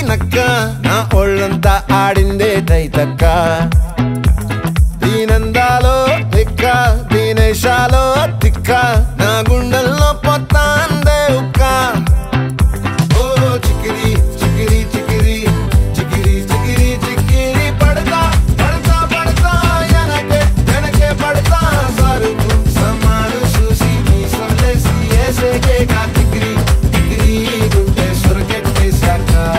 నక్క నా ఒళ్ళంతా ఆడిందే తైతక్క దీనందాలో తిక్క దీనేశాలో తిక్క నా గుండెల్లో పొత్త